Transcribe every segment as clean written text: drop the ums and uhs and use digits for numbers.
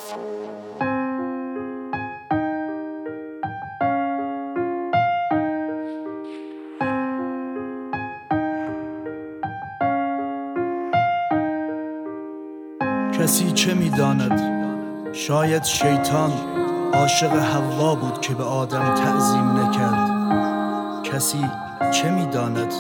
کسی چه می‌داند؟ شاید شیطان عاشق حوا بود که به آدم تعظیم نکرد. کسی چه می‌داند؟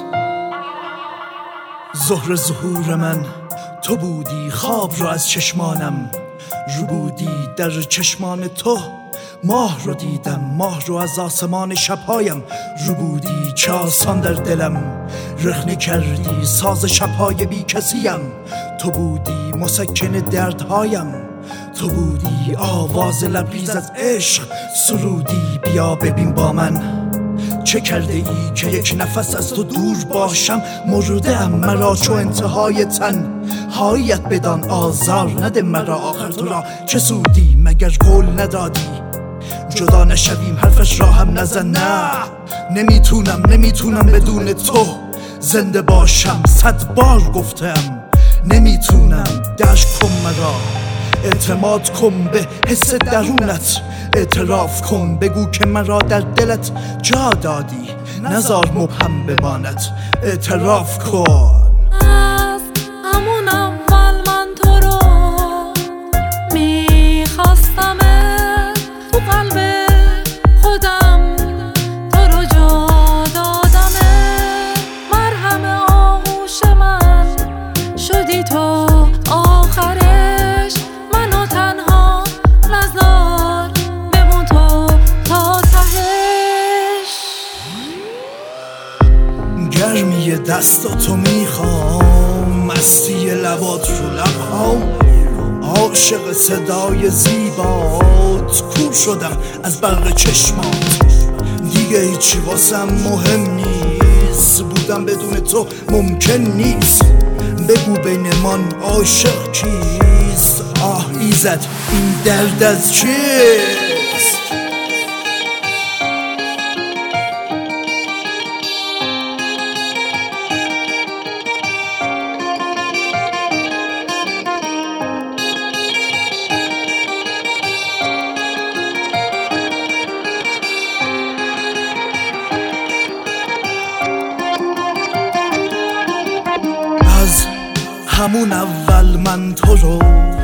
ظهر ظهور من تو بودی، خواب رو از چشمانم رو بودی. در چشمان تو ماه رو دیدم، ماه رو از آسمان شبهایم رو بودی. چه آسان در دلم رخنه کردی، ساز شبهای بی کسیم تو بودی. مسکن دردهایم تو بودی، آواز لبریز از عشق سرودی. بیا ببین با من چه کرده ای که یک نفس از تو دور باشم. مرده ام مرا چو انتهای تنهاییت بدان، آزار نده مرا آخر تو را چه سودی. مگر قول ندادی جدا نشویم، حرفش را هم نزن. نه نمیتونم بدون تو زنده باشم. 100 بار گفتم نمیتونم. دشت کن مرا، اعتماد کن به حس درونت، اعتراف کن بگو که مرا در دلت جا دادی، نزار مبهم بماند. اعتراف کن از همون اول من تو رو میخواستمه، تو قلب خودم تو رو جا دادمه. مرهم آغوش من شدی تو آخرش، منو تنها نذار بمون تو تا تهش. گرمی دستاتو میخوام، مستی لبات رو لبهام، عاشق صدای زیبات. کور شدم از برق چشمات، دیگه هیچی واسم مهم نیست. بودم بدون تو ممکن نیست. بگو بین من عاشق کیست؟ آه ایزد این درد از چیست؟ همون اول من تو رو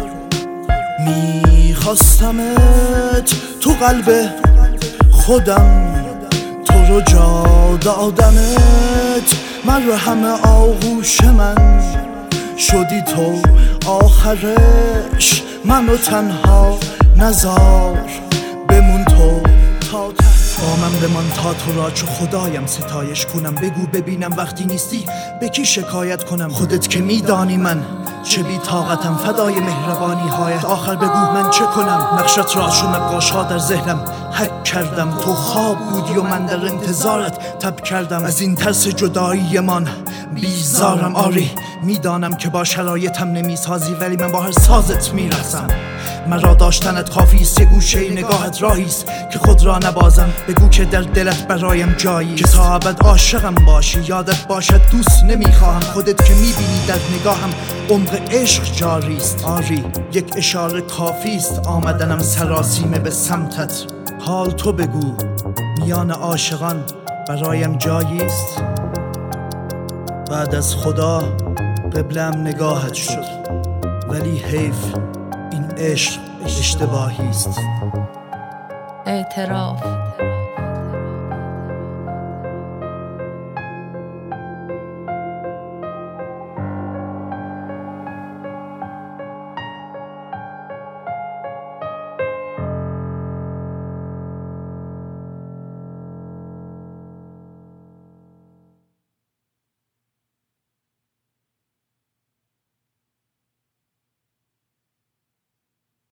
میخواستمت، تو قلب خودم تو رو جا دادمت. مرهم آغوش من شدی تو آخرش، منو تنها نزار بمون تو تا با من بمان تا تو را چو خدایم ستایش کنم. بگو ببینم وقتی نیستی به کی شکایت کنم؟ خودت که میدانی من چه بی طاقتم، فدای مهربانی هایت. آخر بگو من چه کنم؟ نقشت را چون نقاشا در ذهنم حک کردم. تو خواب بودی و من در انتظارت تب کردم. از این ترس جدایی من بیزارم. آری میدانم که با شرایطم نمیسازی، ولی من با هر سازت میرقصم. مرا داشتنت کافیست، یه گوشه نگاهت راهیست که خود را نبازم. بگو که در دلت برایم جایی، که تا ابد عاشقم باشی. یادت باشد دوست نمیخواهم، خودت که میبینی در نگاهم عمق عشق جاریست. آری یک اشاره کافیست آمدنم سراسیمه به سمتت. حال تو بگو میان عاشقان برایم جاییست؟ بعد از خدا قبلم نگاهت شد، ولی حیف این عشق اشتباهیست. اعتراف